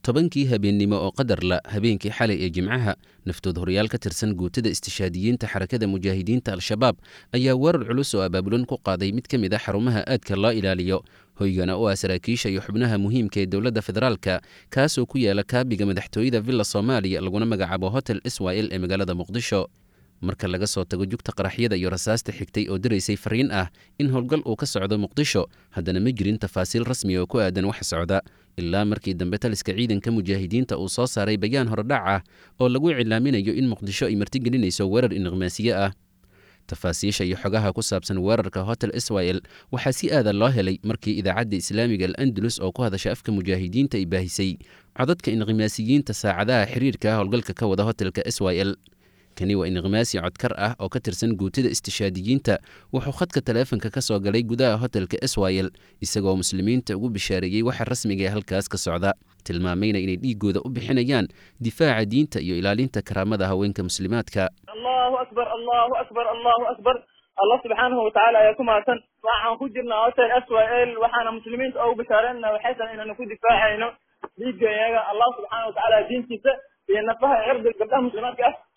tobankii habeennimo oo qadar la habeenkii xalay ee jimcaha naftood horyaal ka tirsan guutada istishaadiyiinta xarakada mujaahidiinta al-shabaab ayaa weerar culus oo abaabulan ku qaaday mid ka mid a xarumaha aadka loo ilaaliyo hoygana oo ah saraakiisha iyo xubnaha muhiimka ee dowladda federaalka kaasoo ku yaala kaabiga madaxtooyada villa soomaaliya laguna magacaabo hotel israel ee magaalada muqdisho marka laga soo tago jugta qaraxyada iyo rasaasta xigtay oo diraysay fariin ah in howlgal uu ka socdo muqdisho haddana ma jirin tafaasiil rasmi oo ku aadan waxa socda ilaa markii dambe taliska ciidanka mujaahidiinta uu soo saaray bayaan horedhac ah oo lagu iclaaminayo in muqdisho ay martigelinayso weerar inqimaasiye ah tafaasiisha iyo xogaha ku saabsan weerarka hotel israel waxaa si aada loo helay markii idaacadda islaamiga al-andalus oo ku hadasha afka mujaahidiinta ay baahisay codadka inqimaasiyiinta saacadaha xiriirka howlgalka ka wada hotelka israel kani waa inqimaasi codkar ah oo ka tirsan guutada istishaadiyiinta wuxuu khadka taleefanka ka soo galay gudaha hotelka israel isagoo muslimiinta ugu bishaareeyey waxa rasmiga ee halkaas ka socda tilmaamayna inay dhiigooda u bixinayaan difaaca diinta iyo ilaalinta karaamada haweenka muslimaadka. allahu akbar allahu akbar allahu akbar allah subxaanahu watacaala ayaa ku mahadsan waxaan ku jirnaa hotel israel waxaana muslimiinta ugu bishaareynaa waxay tahay inaanu ku difaacayno dhiigga iyaga allah subxaanahu watacaala diintiisa iyo nafaha cirdiga gabdhaha muslimaadka ah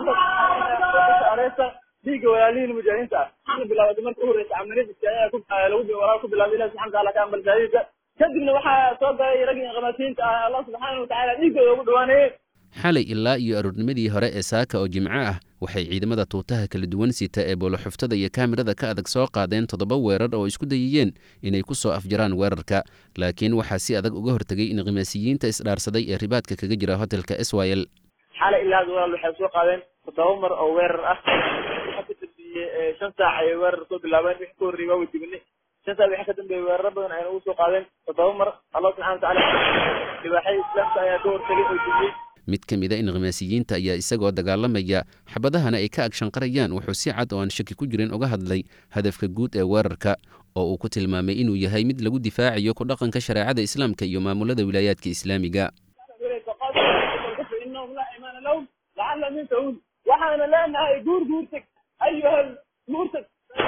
dhammaantood dhiigga walaalihiin mujaahidiinta ah waxaana bilaawatay marka u horreysa camaliyadiisa ayaa ku bilaabay ilahi subxana wataala ka ambal shahaadiisa kadibna waxaa soo galay raggii inqimaasiyiinta ah allah subxaana watacaala dhiiggooda ugu dhawaanayey xalay ilaa iyo aroornimadii hore ee saaka oo jimco ah waxay ciidamada tuutaha kala duwan sita ee booloxuftada iyo kaamirada ka adag soo qaadeen 7 weerar oo isku dayayeen inay ku soo afjaraan weerarka laakiin waxaa si adag uga hortegay inqimaasiyiinta isdhaarsaday ee ribaadka kaga jira hotelka israel xalay ilaa walaal waxay soo qaadeen 7 mar oo weerar ah waxa ka dambeeyay 5 saac ay weerar soo bilaabeen wixii ka horreeyay waa dibnay 5 saac waxa ka dambeeyay weerar badan ay ugu soo qaadeen 7 mar allah subhanahu wa ta'ala dibaxay islaamka ayaa ka hortagay oo dibnay mid ka mid a inqimaasiyiinta ayaa isagoo dagaalamaya xabadahana ay ka agshanqarayaan wuxuu si cad oo aan shaki ku jirin uga hadlay hadafka guud ee weerarka oo uu ku tilmaamay inuu yahay mid lagu difaacayo ku dhaqanka shareecada islaamka iyo maamulada wilaayaadka islaamiga. waxaana leenahay guurtag ayuha murtad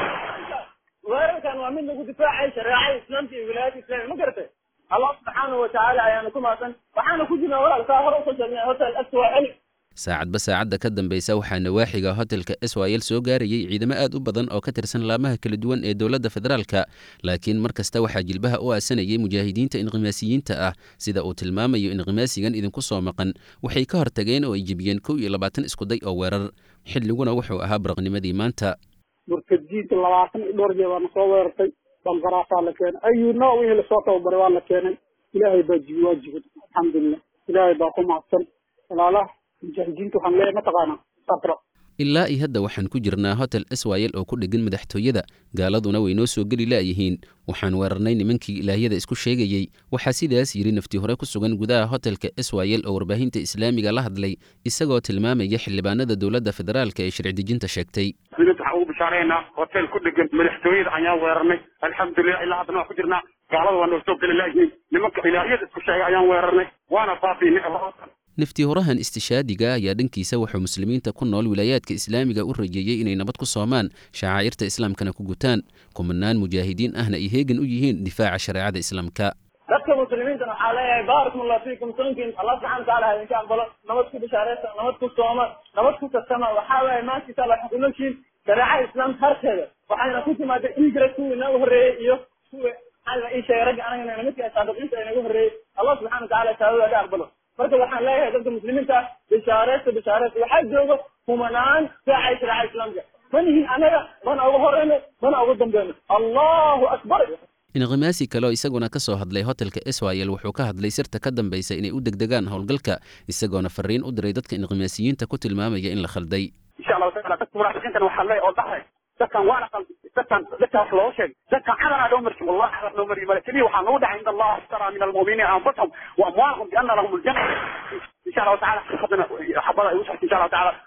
weerarkan waa mid lagu difaacay shareecada islaamka iyo wilaayadka islaamiga ma garatay allah subxaanahu watacaala ayaana ku mahadsan waxaana ku jirnaa walaalkaa hore usoo sheegnay hotel israel saacadba saacadda ka dambaysa waxaa nawaaxiga hotelka israel soo gaarayay ciidamo aad u badan oo ka tirsan laamaha kala duwan ee dowladda federaalka laakiin mar kasta waxaa jilbaha u aasanayay mujaahidiinta inqimaasiyiinta ah sida uu tilmaamayo inqimaasigan idinku soo maqan waxay ka hortageen oo ay jebiyeen 21 iskuday oo weerar xilliguna wuxuu ahaa baraqnimadii maanta murtadiinta 20 dhowr jeer waana soo weerartay banqaraasaa la keenay ayuu nooc wixii lasoo tababaray waa la keenay ilaahay baa jiwaajibay alxamdulillah ilaahay baa ku mahadsan walaalaha mujaahidiintu waxaan leeyahay mataqaanaa sabra ilaa iyo hadda waxaan ku jirnaa hotel israel oo ku dhegan madaxtooyada gaaladuna way noo soo geli laayihiin waxaan weerarnay nimankii ilaahyada isku sheegayey waxaa sidaas yidhi naftii hore ku sugan gudaha hotelka israel oo warbaahinta islaamiga la hadlay isagoo tilmaamaya xildhibaanada dowladda federaalka ee sharci dejinta sheegtay waxaan ugu bishaareynaa hotel ku dhegan madaxtooyada ayaan weerarnay alxamdulillah ilaa haddana waan ku jirnaa gaalada waa noo soo geli laayihiin nimanka ilaahyada isku sheegay ayaan weerarnay waana baabiinay naftii horahan istishaadiga ayaa dhankiisa wuxuu muslimiinta ku nool wilaayaadka islaamiga u rajeeyey inay nabad ku soomaan shacaa'irta islaamkana ku gutaan kumanaan mujaahidiin ahna ay heegan u yihiin difaaca shareecada islaamka dadka muslimiinta waxaa leeyahay baarakumullahu fiikum sunkin allah subxana wataala ha idinka aqbalo nabad ku bishaareysa nabad ku sooma nabad ku kasama waxaa waaye maanta insha allah waxaa ku nooshiin shareecada islaamka harkeeda waxayna ku timaada dhiigra kuwii nagu horreeyey iyo kuwa alla ii sheegay ragga anagana midka saadiqiinta ay nagu horreeyey allah subxana wataala shahaadada aga aqbalo marka waxaan leeyahay dadka muslimiinta bishaareysta waxaa jooga kumanaan saacay shareecada islaamka manihin anaga mana ugu horeyno mana ugu dambeyno allahu akbar inqimaasi kale oo isaguna ka soo hadlay hotelka israel wuxuu ka hadlay sirta ka dambaysa inay u degdegaan howlgalka isagoona fariin u diray dadka inqimaasiyiinta ku tilmaamaya in la khalday insha allahu taala dadka munaafiqiintan waxaa leeyahay oo dhahay dadkan waana qalbi dadkan wax loo sheegay dadkan cadana loo markii wallahi cadana loo markii malakini waxaa nagu dhacay inda allah ashtara min almu'miniina anfusahum wa amwaalahum bi anna lahum aljanna insha allahu taala hadana xabada ay u socotay insha allahu taala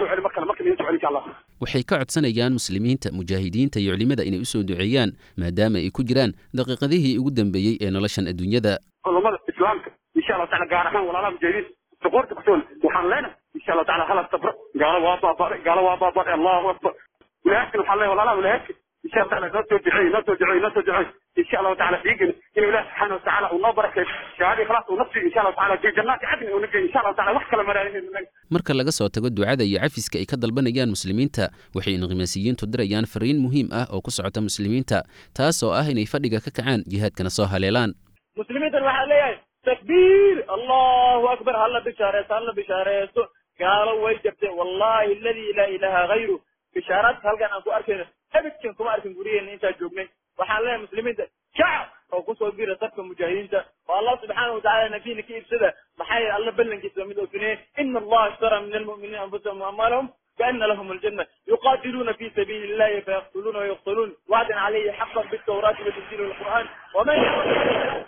waxay ka codsanayaan muslimiinta mujaahidiinta iyo culimada inay u soo duceeyaan maadaama ay ku jiraan daqiiqadihii ugu dambeeyey ee noloshan adduunyada culimada islaamka insha allahu taala gaar ahaan walaalaha mujaahidiin suquurta ku sugan waxaan leenahay insha allahu taala hala sabro gaalo waa baabare allahu akbar ولكن وحنا والله ولكن إن شاء الله نوتو جعي ان شاء الله تعالى بيجن ان الله سبحانه وتعالى ونبارك شهادة خلاص ونفسي ان شاء الله تعالى في جنات عدن ونجي ان شاء الله تعالى wax kala maraayin marka laga soo tago ducada iyo cafiska ay ka dalbanayaan muslimiinta waxay inqimaasiyiintu dirayaan fariin muhiim ah oo ku socota muslimiinta taas oo ah inay fadhiga ka kacaan jihaadkana soo haleelaan muslimiinta waxa leeyahay takbiir Allahu akbar halla bishaarayso gaalo way jabtay wallahi alladhi la ilaha ghayru bishaarad halkan aan ku arkayno habadkan kuma arkin guriyeen inta joognay waxaan leeyahay muslimiinta shacab oo ku soo biira dadka mujaahidiinta oo Allah subhanahu wa ta'ala nabiina ka ibsada maxay Allah ballankiisa mid oo finay inna Allah ishtara min almu'minina anfusahum wa amwalahum كأن لهم الجنة يقاتلون في سبيل الله فيقتلون ويقتلون وعدا عليه حقا بالتوراة وتنزيل القرآن ومن يقتل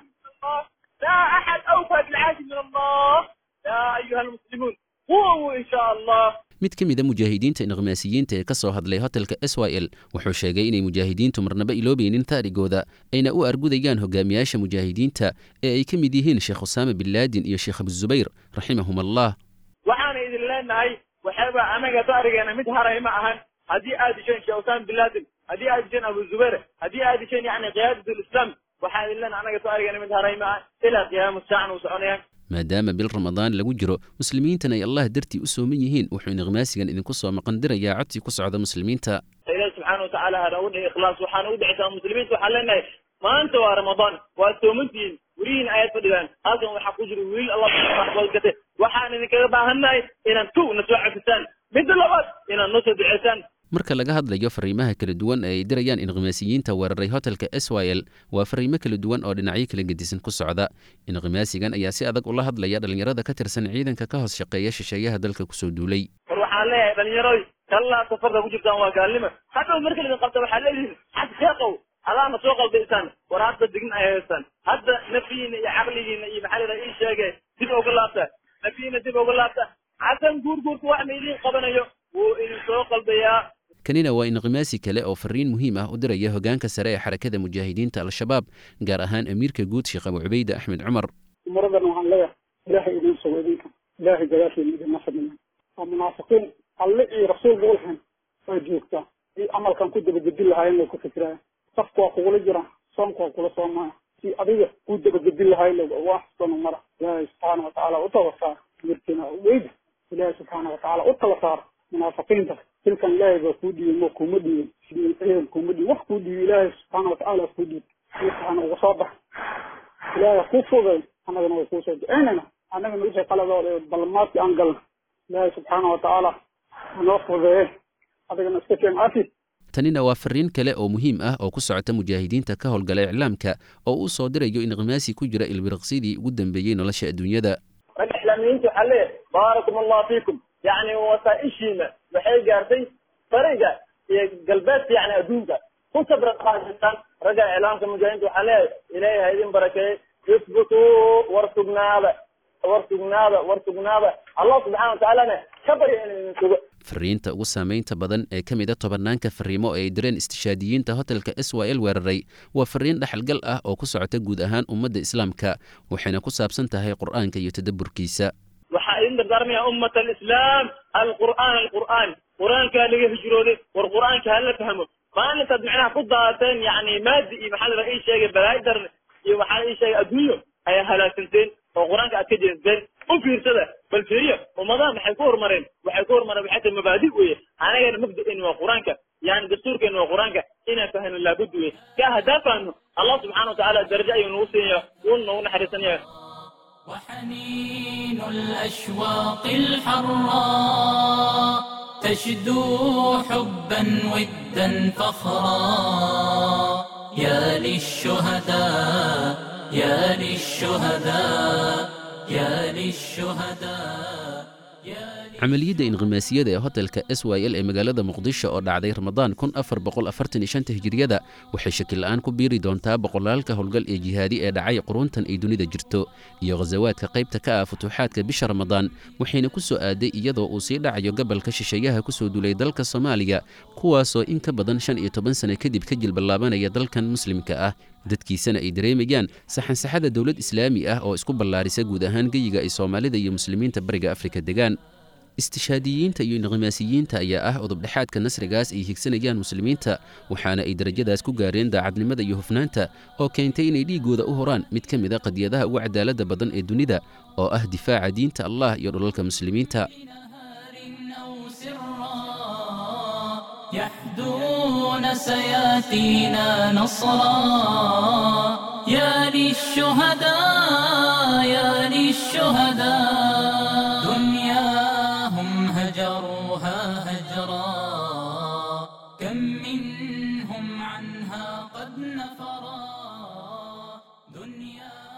لا أحد أوفى بالعهد من الله يا أيها المسلمون قوموا إن شاء الله mid ka mid a mujaahidiinta inqimaasiyiinta ee ka soo hadlay hotelka SYL wuxuu sheegay inay mujaahidiintu marnaba iloobaynin taarigooda ayna u argudayaan hogaamiyaasha mujaahidiinta ee ay ka mid yihiin Sheekh Usaama bin Laden iyo Sheekh Abu Zubayr rahimahumullah waxaan idin leenahay waxaba anaga taarigeena mid haray ma ahan hadii aad dishan Sheekh Usaama bin Laden hadii aad dishan Abu Zubayr hadii aad dishan yani qiyaadatul islam waxaan idin leenahay anaga taarigeena mid haray ma ahan ilaa qiyaamul saaca u soconayaan maadaama bil ramadaan lagu jiro muslimiintana ay Allah dartii u sooman yihiin wuxuu inqimaasigan idinku soo maqan dirayaa codsi ku socda muslimiinta ilaahay subhanahu wa ta'ala hada wada ikhlaas waxaan u dhictaa muslimiinta waxaan leenahay maanta waa ramadaan waa soomantiin wariin ayad fadhiyaan halkan waxa ku jira wiil Allah subhanahu wa ta'ala waxaan idinkaga baahannahay inaan tu nasoo cafisaan mid labaad inaan noo soo duceysaan marka laga hadlayo fariimaha kala duwan ee ay dirayaan inqimaasiyiinta weeraray hotelka SYL waa fariimo kala duwan oo dhinacyo kala gedisan ku socda inqimaasigan ayaa si adag ula hadlaya dhalinyarada ka tirsan ciidanka ka hoos shaqeeya shisheeyaha dalka ku soo duulay waxaan leeyahay dhalinyarada kala safarka ku jirtaan waa gaalnimo hadda markii la qabto waxaa leeyihiin xad sheeqow alaama soo qalbisan war hadda digin ay haystaan hadda nafiina iyo aqligiina iyo maxalada ii sheegay dib uga laabta nafiina dib uga laabta hadan guurguurku wax meelii qabanayo wuu idin soo qalbiyaa kanina waa inqimaasi kale oo fariin muhiim ah u diraya hogaanka sare ee xarakada mujaahidiinta al-shabaab gaar ahaan amiirka guud Sheekh Abu Ubayda Ahmed Umar maradan waxaan leeyahay ilaahay idin soo idinka ilaahay gadaashiisa idin nafadina oo munaafiqiin alle iyo rasuulku ulhan oo joogta ay amalkan ku dabagedin lahaayeen ku fikiraya safku waa kugula jira soonku waa kula soomaa si adiga ku dabagedin lahaayeen wax soo mara ilaahay subhanahu wa ta'ala u tawafaa mirkina weyd ilaahay subhanahu wa ta'ala u tawafaa munaafiqiinta tilkan ilaahay baa ku dhiyay ma kuma dhiyay sidii kuma dhiyay wax ku dhiyay ilaahay subhanahu wa ta'ala ku dhiyay waxaan ugu soo bax ilaahay ku fogay anagana way ku soo duceynayna anagana wixii qaladooda balmaadkii aan galno ilaahay subhanahu wa ta'ala noo fogay adagana iska keen afi tanina waa fariin kale oo muhiim ah oo ku socota mujaahidiinta ka howlgala iclaamka oo uu soo dirayo inqimaasi ku jira ilbirqsidii ugu dambeeyay nolosha adduunyada islaamiyiintu xalle baarakumullahu fiikum يعني وسائشينا waxay gaartay fariga iyo galbeedka yani adduunka ku sabra qaadistan raga islaamka mujaahidiinta waxa leeyahay ilaahay idin barakeey isbutu wartugnaada Allah subhanahu wa ta'ala kabari in sugo fariinta ugu saameynta badan ee ka mid ah tobanaanka fariimo ay direen istishaadiyiinta hotelka SYL weeraray waa fariin dhaxalgal ah oo ku socota guud ahaan ummadda islaamka waxayna ku saabsan tahay quraanka iyo tadabburkiisa waxaan dardaarmaya ummat al-islam quraanka laga hijrooday war quraanka hal la fahmo maalinta macnaha ku daateen yani maadi iyo maxaa la ii sheegay balaayar iyo waxa ii sheegay adduunyo ay halaasanteen oo quraanka aad ka jeesteen u fiirsada bal fiiriyo ummadaha maxay ku hormareen waxay mabaadi weeye anaga mabda'in waa quraanka yani dastuurkeena waa quraanka ina fahano la bud weeye ka hadafano Allah subhanahu wa ta'ala darajo ayuu noo siiyo uu naxariisanaya وحنين الأشواق الحراء تشدو حبا ودا فخرا يا للشهداء يا للشهداء يا للشهداء عملية انغماسية ee hotelka SYL ee magaalada Muqdisho oo dhacday Ramadaan 1445 Hijriyada waxay shakil la'aan ku biiri doontaa boqolaalka howlgal ee jihaadi ee dhacay quruntan ay dunida jirto iyo ghazawaadka qaybta ka ah futuuxaadka bisha Ramadaan waxayna ku soo aaday iyadoo uu sii dhacayo gobolka shisheeyaha ku soo duulay dalka Soomaaliya kuwaasoo in ka badan 15 sano kadib ka jilbalaabanaya dalkan muslimka ah dadkiisana ay dareemayaan saxan-saxada dawlad islaami ah oo isku ballaarisa guud ahaan geyiga ay Soomaalida iyo muslimiinta bariga Afrika degaan istishhaadiyiinta iyo inqimaasiyiinta ayaa ah udubdhexaadka nasrigaas ay higsanayaan muslimiinta waxaana ay darajadaas ku gaareen daacadnimada iyo hufnaanta oo keentay inay dhiiggooda u horaan mid ka mid a qadiyadaha ugu cadaaladda badan ee dunida oo ah difaaca diinta allah iyo dhulalka muslimiinta. يحدون سياتينا نصرا يا للشهداء يا للشهداء دنياهم هجروها هجرا كم منهم عنها قد نفرا دنيا